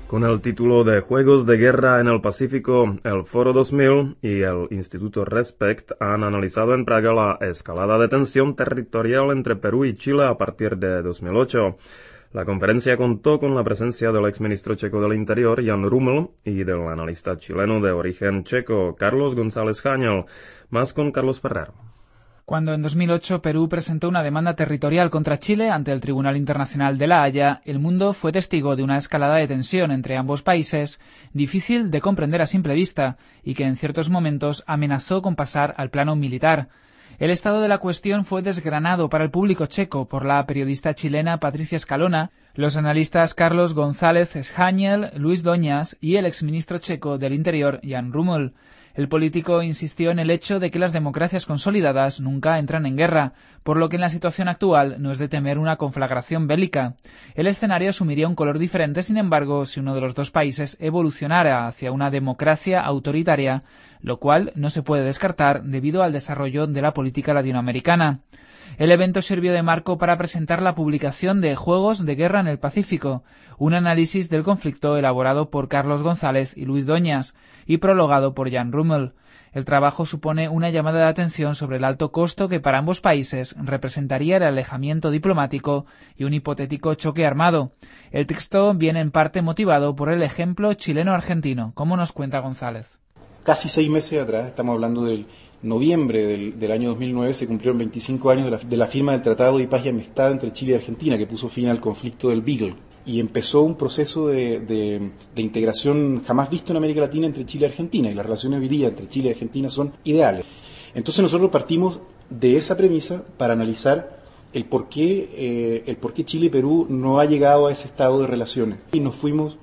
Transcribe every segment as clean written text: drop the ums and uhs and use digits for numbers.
Con el título de Juegos de Guerra en el Pacífico, el Foro 2000 y el Instituto Respect han analizado en Praga la escalada de tensión territorial entre Perú y Chile a partir de 2008. La conferencia contó con la presencia del exministro checo del Interior, Jan Ruml, y del analista chileno de origen checo, Carlos González Hañel, más con Carlos Ferrer. Cuando en 2008 Perú presentó una demanda territorial contra Chile ante el Tribunal Internacional de La Haya, el mundo fue testigo de una escalada de tensión entre ambos países, difícil de comprender a simple vista, y que en ciertos momentos amenazó con pasar al plano militar. El estado de la cuestión fue desgranado para el público checo por la periodista chilena Patricia Escalona, los analistas Carlos González Hañel, Luis Doñas y el exministro checo del Interior, Jan Ruml. El político insistió en el hecho de que las democracias consolidadas nunca entran en guerra, por lo que en la situación actual no es de temer una conflagración bélica. El escenario asumiría un color diferente, sin embargo, si uno de los dos países evolucionara hacia una democracia autoritaria, lo cual no se puede descartar debido al desarrollo de la política latinoamericana. El evento sirvió de marco para presentar la publicación de Juegos de Guerra en el Pacífico, un análisis del conflicto elaborado por Carlos González y Luis Doñas y prologado por Jan Ruml. El trabajo supone una llamada de atención sobre el alto costo que para ambos países representaría el alejamiento diplomático y un hipotético choque armado. El texto viene en parte motivado por el ejemplo chileno-argentino, como nos cuenta González. Casi 6 meses atrás, estamos hablando del noviembre del año 2009, se cumplieron 25 años de la firma del Tratado de Paz y Amistad entre Chile y Argentina, que puso fin al conflicto del Beagle. Y empezó un proceso de integración jamás visto en América Latina entre Chile y Argentina, y las relaciones hoy día entre Chile y Argentina son ideales. Entonces nosotros partimos de esa premisa para analizar el por qué Chile y Perú no ha llegado a ese estado de relaciones. Y nos fuimos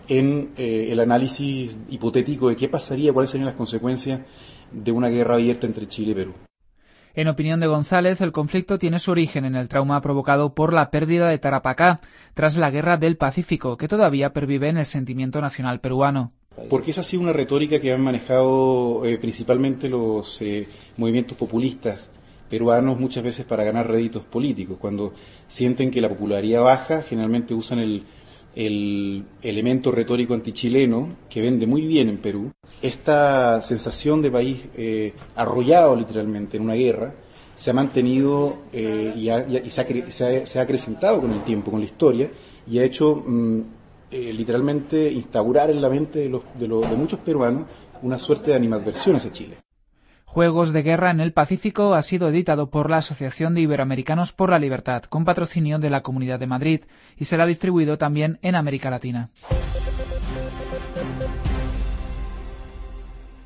en el análisis hipotético de qué pasaría, cuáles serían las consecuencias de una guerra abierta entre Chile y Perú. En opinión de González, el conflicto tiene su origen en el trauma provocado por la pérdida de Tarapacá tras la Guerra del Pacífico, que todavía pervive en el sentimiento nacional peruano. Porque esa ha sido una retórica que han manejado principalmente los movimientos populistas peruanos muchas veces para ganar réditos políticos. Cuando sienten que la popularidad baja, generalmente usan el elemento retórico antichileno que vende muy bien en Perú. Esta sensación de país arrollado literalmente en una guerra se ha mantenido y se ha acrecentado con el tiempo, con la historia, y ha hecho literalmente instaurar en la mente de muchos peruanos una suerte de animadversión hacia Chile. Juegos de Guerra en el Pacífico ha sido editado por la Asociación de Iberoamericanos por la Libertad, con patrocinio de la Comunidad de Madrid, y será distribuido también en América Latina.